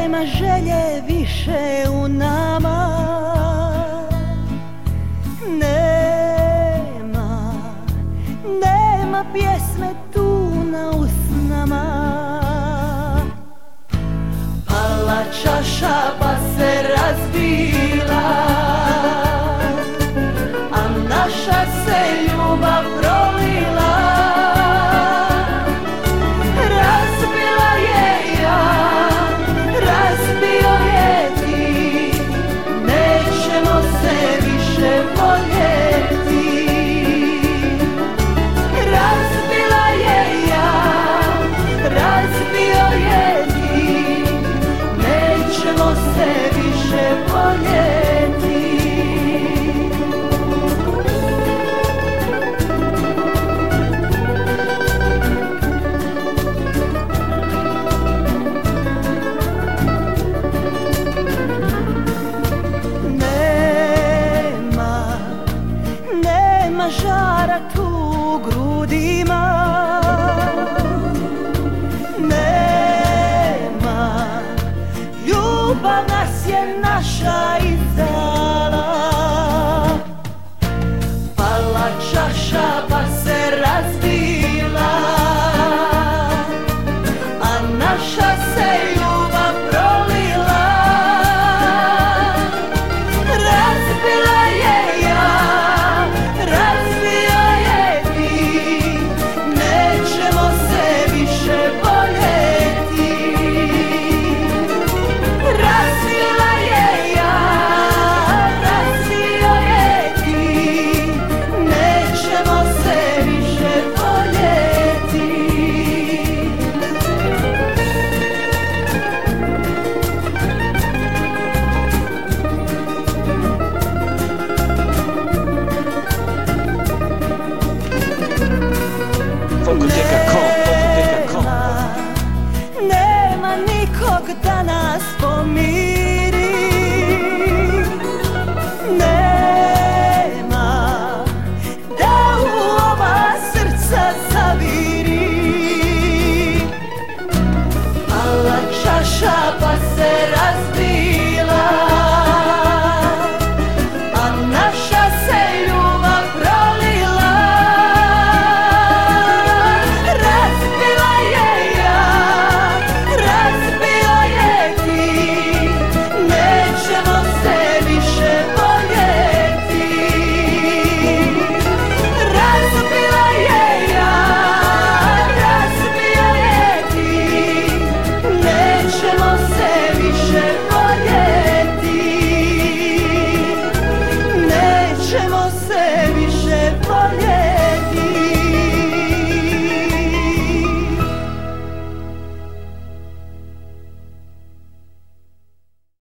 nema želje više u nama, nema pjesme tuna usnama. Pala čaša pa se razbila, a naša se ljubav prolila. Razbila je ja, razbio je ti, nećemo se više voljeti. Razbila je ja, razbio je ti, nećemo se više voljeti. Nema žara tu u grudima, nema, ljubav nas je naša izdala. Pala čaša pa se razbila, a naša se ljubav prolila. Razbila je ja, razbio je ti, nećemo se više voljeti. Razbila je ja, razbio je ti, nećemo se više voljeti. Nema nikog da nas pomiri, nema da u ova srca zaviri. Pala čaša pa se razbila,